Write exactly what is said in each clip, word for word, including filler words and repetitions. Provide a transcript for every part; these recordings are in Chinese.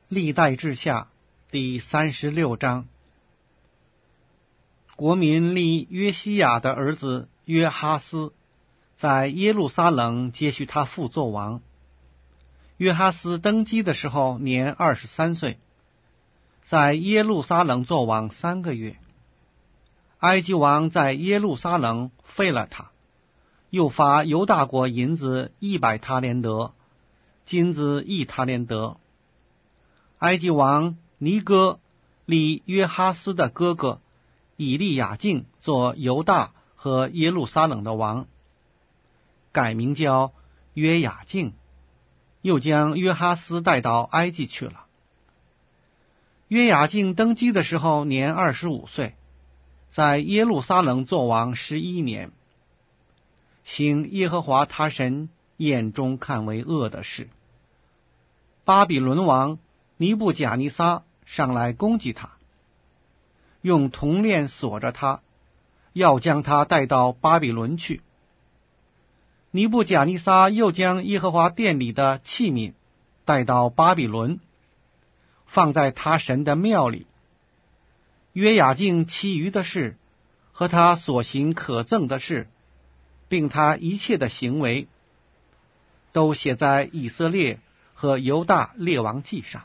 历代志下第三十六章。国民立约西亚的儿子约哈斯在耶路撒冷接续他父作王。约哈斯登基的时候年二十三岁，在耶路撒冷作王三个月。埃及王在耶路撒冷废了他，又发犹大国银子一百塔连德，金子一塔连德。埃及王尼哥立约哈斯的哥哥以利亚敬做犹大和耶路撒冷的王，改名叫约雅敬，又将约哈斯带到埃及去了。约雅敬登基的时候年二十五岁，在耶路撒冷作王十一年，行耶和华他神眼中看为恶的事。巴比伦王尼布甲尼撒上来攻击他，用铜链锁着他，要将他带到巴比伦去。尼布甲尼撒又将耶和华殿里的器皿带到巴比伦，放在他神的庙里。约雅敬其余的事和他所行可憎的事，并他一切的行为，都写在以色列和犹大列王记上。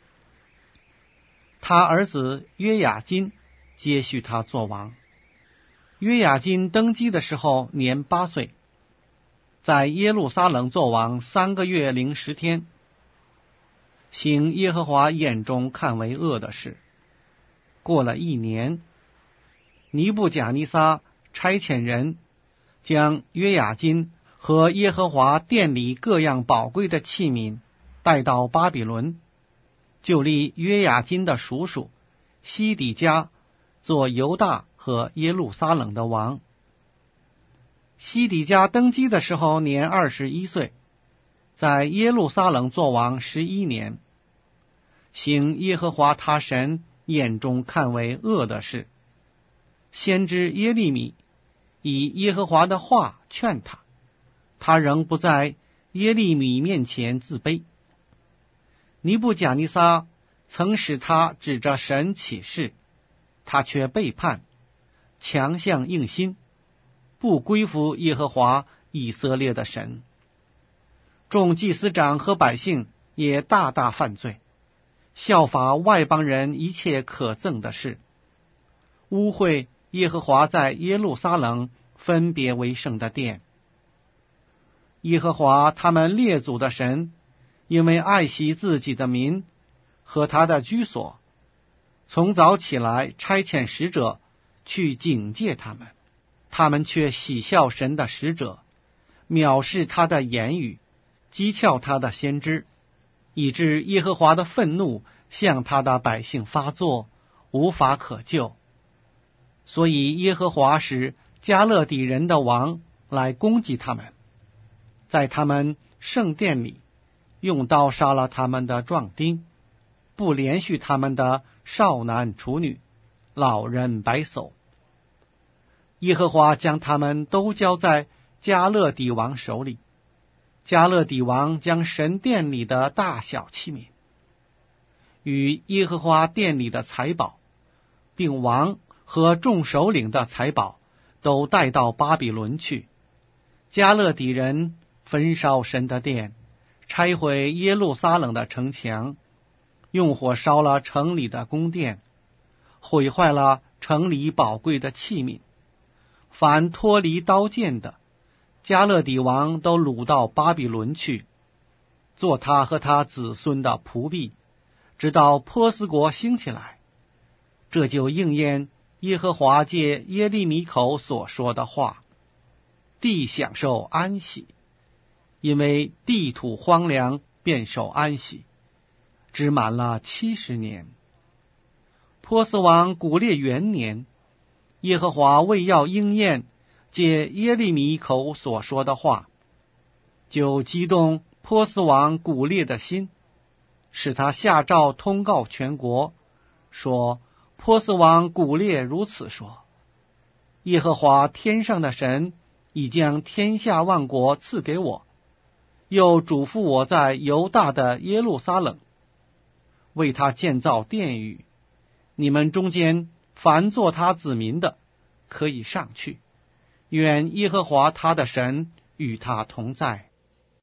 他儿子约雅斤接续他作王。约雅斤登基的时候年八岁，在耶路撒冷作王三个月零十天，行耶和华眼中看为恶的事。过了一年，尼布甲尼撒差遣人将约雅斤和耶和华殿里各样宝贵的器皿带到巴比伦，就立约雅斤的叔叔西底家做犹大和耶路撒冷的王。西底家登基的时候年二十一岁，在耶路撒冷作王十一年，行耶和华他神眼中看为恶的事。先知耶利米以耶和华的话劝他，他仍不在耶利米面前自卑。尼布甲尼撒曾使他指着神起誓，他却背叛，强项硬心，不归服耶和华以色列的神。众祭司长和百姓也大大犯罪，效法外邦人一切可憎的事，污秽耶和华在耶路撒冷分别为圣的殿。耶和华他们列祖的神因为爱惜自己的民和他的居所，从早起来差遣使者去警戒他们，他们却喜笑神的使者，藐视他的言语，讥诮他的先知，以致耶和华的愤怒向他的百姓发作，无法可救。所以耶和华使加勒底人的王来攻击他们，在他们圣殿里用刀杀了他们的壮丁，不连续他们的少男处女、老人白叟。耶和华将他们都交在加勒底王手里，加勒底王将神殿里的大小器皿与耶和华殿里的财宝，并王和众首领的财宝都带到巴比伦去。加勒底人焚烧神的殿，拆毁耶路撒冷的城墙，用火烧了城里的宫殿，毁坏了城里宝贵的器皿。凡脱离刀剑的，加勒底王都掳到巴比伦去，做他和他子孙的仆婢，直到波斯国兴起来。这就应验耶和华借耶利米口所说的话：地享受安息，因为地土荒凉，便受安息，只满了七十年。波斯王古列元年，耶和华为要应验借耶利米口所说的话，就激动波斯王古列的心，使他下诏通告全国，说：波斯王古列如此说，耶和华天上的神已将天下万国赐给我，又嘱咐我在犹大的耶路撒冷， 为他建造殿宇。你们中间凡做他子民的，可以上去。愿耶和华他的神与他同在。